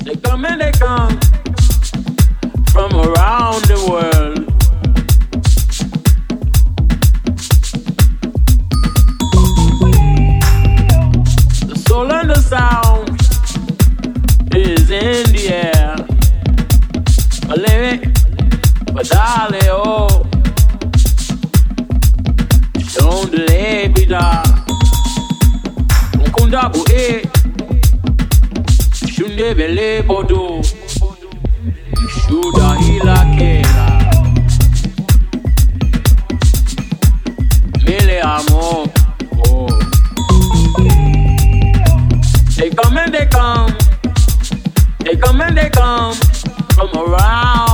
They come and they come from around the world. The soul and the sound is in the air. Maleme, badale oh, don't delay bida. Mukunda bue, shunde bele bodo, shuda hila kera, mele amo oh. They come and they come, they come and they come from around